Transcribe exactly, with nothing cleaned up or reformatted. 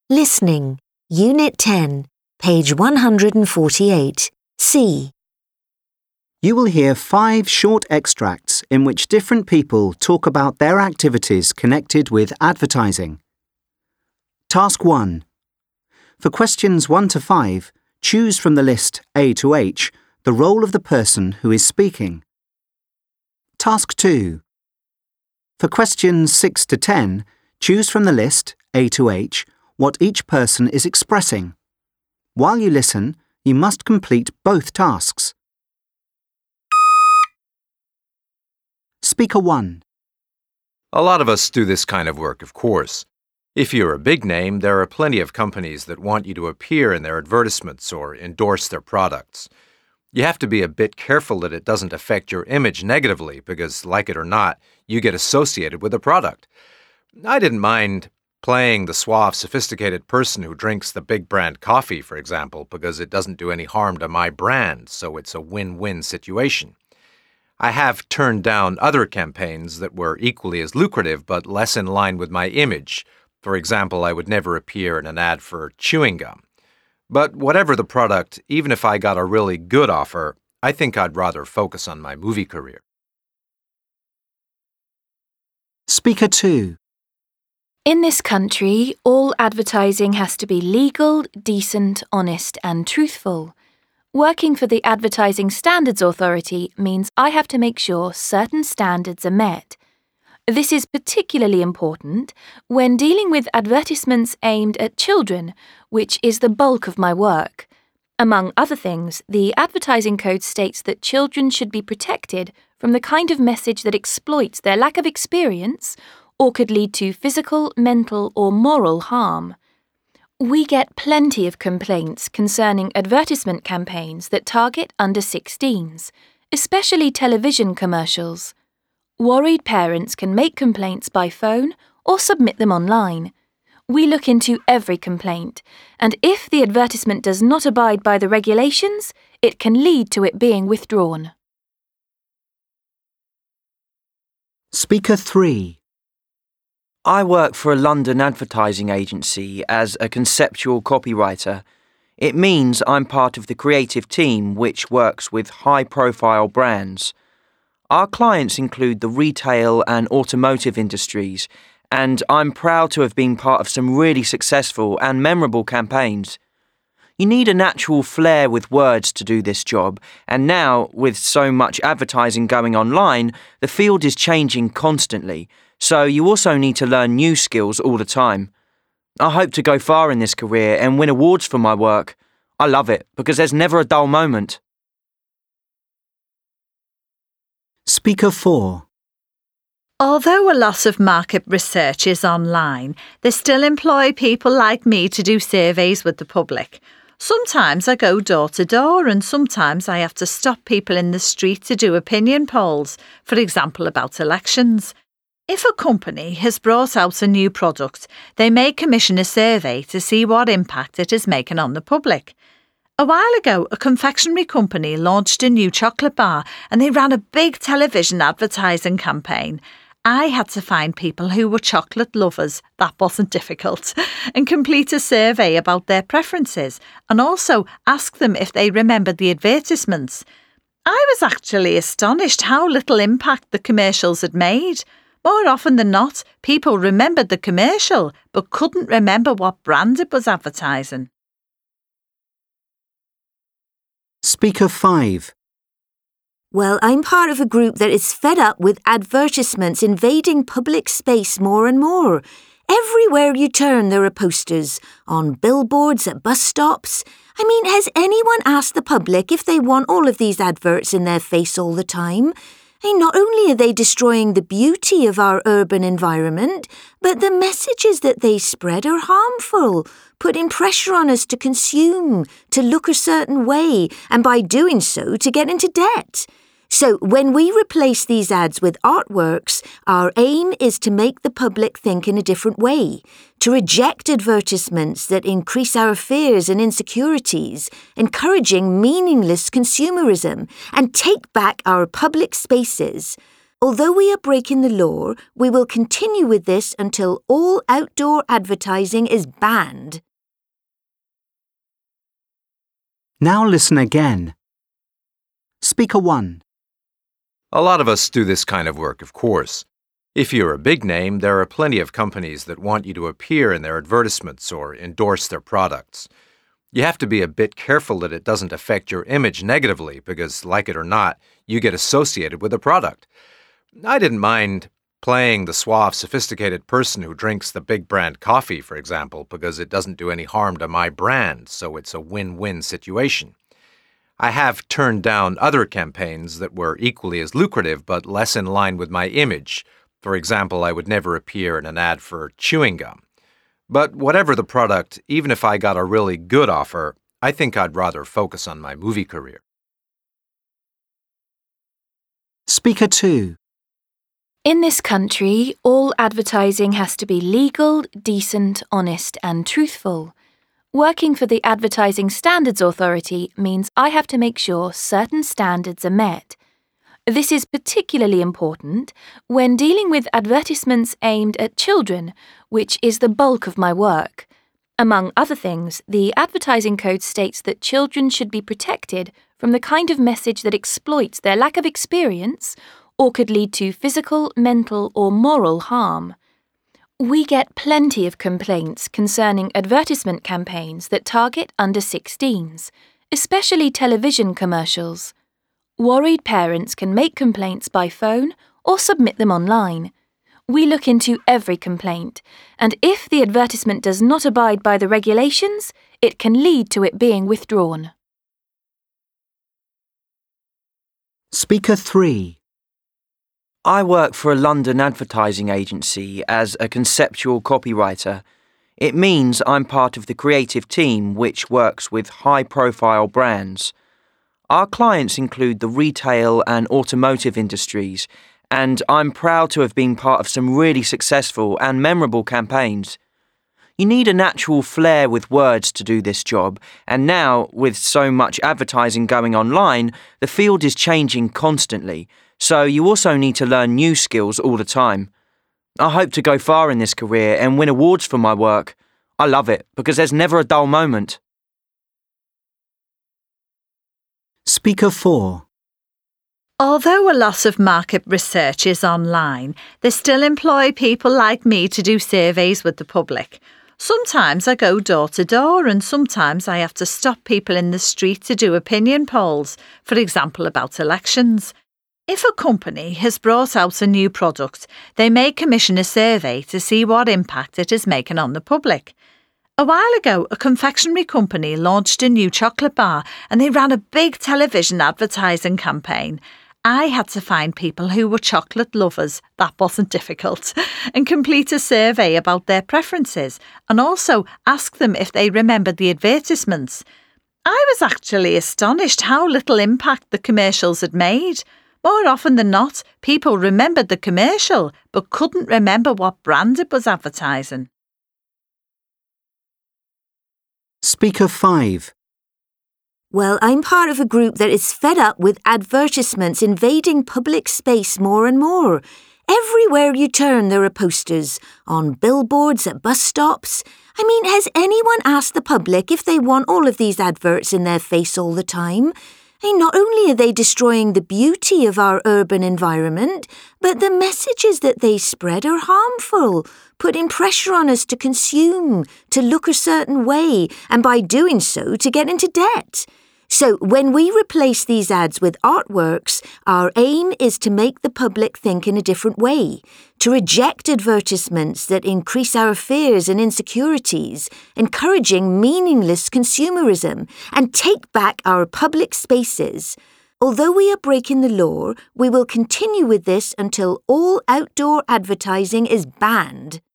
Listening, Unit ten, page one hundred forty-eight, C. You will hear five short extracts in which different people talk about their activities connected with advertising. Task one. For questions one to five, choose from the list A to H the role of the person who is speaking. Task two. For questions six to ten, choose from the list A to H what each person is expressing. While you listen, you must complete both tasks. Speaker one. A lot of us do this kind of work, of course. If you're a big name, there are plenty of companies that want you to appear in their advertisements or endorse their products. You have to be a bit careful that it doesn't affect your image negatively because, like it or not, you get associated with the product. I didn't mind playing the suave, sophisticated person who drinks the big brand coffee, for example, because it doesn't do any harm to my brand, so it's a win-win situation. I have turned down other campaigns that were equally as lucrative but less in line with my image. For example, I would never appear in an ad for chewing gum. But whatever the product, even if I got a really good offer, I think I'd rather focus on my movie career. Speaker two. In this country, all advertising has to be legal, decent, honest, and truthful. Working for the Advertising Standards Authority means I have to make sure certain standards are met. This is particularly important when dealing with advertisements aimed at children, which is the bulk of my work. Among other things, the Advertising Code states that children should be protected from the kind of message that exploits their lack of experience or could lead to physical, mental, or moral harm. We get plenty of complaints concerning advertisement campaigns that target under sixteens, especially television commercials. Worried parents can make complaints by phone or submit them online. We look into every complaint, and if the advertisement does not abide by the regulations, it can lead to it being withdrawn. Speaker three. I work for a London advertising agency as a conceptual copywriter. It means I'm part of the creative team which works with high-profile brands. Our clients include the retail and automotive industries, and I'm proud to have been part of some really successful and memorable campaigns. You need a natural flair with words to do this job, and now, with so much advertising going online, the field is changing constantly. So you also need to learn new skills all the time. I hope to go far in this career and win awards for my work. I love it because there's never a dull moment. Speaker four. Although a lot of market research is online, they still employ people like me to do surveys with the public. Sometimes I go door to door and sometimes I have to stop people in the street to do opinion polls, for example about elections. If a company has brought out a new product, they may commission a survey to see what impact it is making on the public. A while ago, a confectionery company launched a new chocolate bar and they ran a big television advertising campaign. I had to find people who were chocolate lovers, that wasn't difficult, and complete a survey about their preferences and also ask them if they remembered the advertisements. I was actually astonished how little impact the commercials had made. More often than not, people remembered the commercial but couldn't remember what brand it was advertising. Speaker five. Well, I'm part of a group that is fed up with advertisements invading public space more and more. Everywhere you turn, there are posters, on billboards, at bus stops. I mean, has anyone asked the public if they want all of these adverts in their face all the time? I mean, not only are they destroying the beauty of our urban environment, but the messages that they spread are harmful, putting pressure on us to consume, to look a certain way, and by doing so, to get into debt. So when we replace these ads with artworks, our aim is to make the public think in a different way, to reject advertisements that increase our fears and insecurities, encouraging meaningless consumerism, and take back our public spaces. Although we are breaking the law, we will continue with this until all outdoor advertising is banned. Now listen again. Speaker one. A lot of us do this kind of work, of course. If you're a big name, there are plenty of companies that want you to appear in their advertisements or endorse their products. You have to be a bit careful that it doesn't affect your image negatively because, like it or not, you get associated with the product. I didn't mind playing the suave, sophisticated person who drinks the big brand coffee, for example, because it doesn't do any harm to my brand, so it's a win-win situation. I have turned down other campaigns that were equally as lucrative but less in line with my image. For example, I would never appear in an ad for chewing gum. But whatever the product, even if I got a really good offer, I think I'd rather focus on my movie career. Speaker two. In this country, all advertising has to be legal, decent, honest, and truthful. Working for the Advertising Standards Authority means I have to make sure certain standards are met. This is particularly important when dealing with advertisements aimed at children, which is the bulk of my work. Among other things, the Advertising Code states that children should be protected from the kind of message that exploits their lack of experience or could lead to physical, mental, or moral harm. We get plenty of complaints concerning advertisement campaigns that target under sixteens, especially television commercials. Worried parents can make complaints by phone or submit them online. We look into every complaint, and if the advertisement does not abide by the regulations, it can lead to it being withdrawn. Speaker three. I work for a London advertising agency as a conceptual copywriter. It means I'm part of the creative team which works with high-profile brands. Our clients include the retail and automotive industries, and I'm proud to have been part of some really successful and memorable campaigns. You need a natural flair with words to do this job, and now, with so much advertising going online, the field is changing constantly, so you also need to learn new skills all the time. I hope to go far in this career and win awards for my work. I love it because there's never a dull moment. Speaker four. Although a lot of market research is online, they still employ people like me to do surveys with the public. Sometimes I go door to door and sometimes I have to stop people in the street to do opinion polls, for example about elections. If a company has brought out a new product, they may commission a survey to see what impact it is making on the public. A while ago, a confectionery company launched a new chocolate bar and they ran a big television advertising campaign. I had to find people who were chocolate lovers, that wasn't difficult, and complete a survey about their preferences and also ask them if they remembered the advertisements. I was actually astonished how little impact the commercials had made. More often than not, people remembered the commercial but couldn't remember what brand it was advertising. Speaker five. Well, I'm part of a group that is fed up with advertisements invading public space more and more. Everywhere you turn, there are posters, on billboards, at bus stops. I mean, has anyone asked the public if they want all of these adverts in their face all the time? I mean, not only are they destroying the beauty of our urban environment, but the messages that they spread are harmful, putting pressure on us to consume, to look a certain way, and by doing so, to get into debt. So when we replace these ads with artworks, our aim is to make the public think in a different way, to reject advertisements that increase our fears and insecurities, encouraging meaningless consumerism, and take back our public spaces. Although we are breaking the law, we will continue with this until all outdoor advertising is banned.